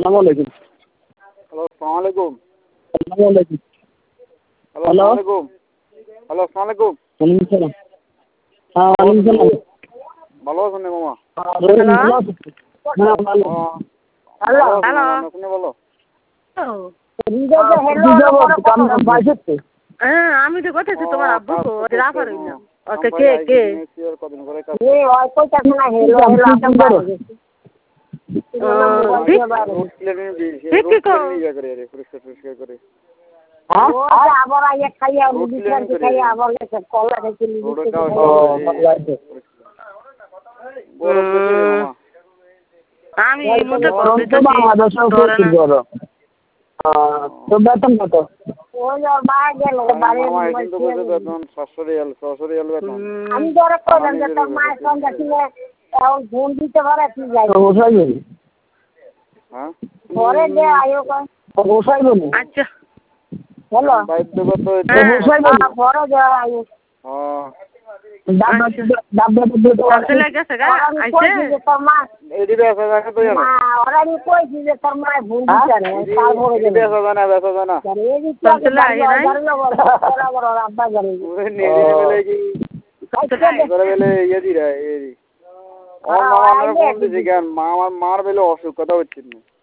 আসসালামু আলাইকুম। হ্যালো, আসসালামু আলাইকুম। আসসালামু আলাইকুম। হ্যালো, আসসালামু আলাইকুম। হ্যালো, আসসালামু আলাইকুম। ওয়ালাইকুম সালাম। হ্যাঁ, ওয়ালাইকুম সালাম। ভালো আছেন রে মামা? হ্যালো। হ্যাঁ, ভালো। Hello hello. আপনি বলো। হ্যাঁ, আমি তো কোথাছি তোমার আব্বু তো রাফার হইলাম। ওকে কে কদিন করে পরিষ্কার করে আমি মতে তো বেতন কত? আমি ধরে করলাম যে তোর মায়ের সঙ্গে ছিল এখন ফোন দিতে পারে কি যাই ঘরে যে আয়ো আচ্ছা হ্যালো ঘরে যে আয়ো চলে গেছে গা আইছে তোর মা ওরা আমি কইছি যে তোর মায়ের ফোন দিতে না কাল ভরে যাবে আব্বা জানি মার বেলে অসুখ কথা হচ্ছে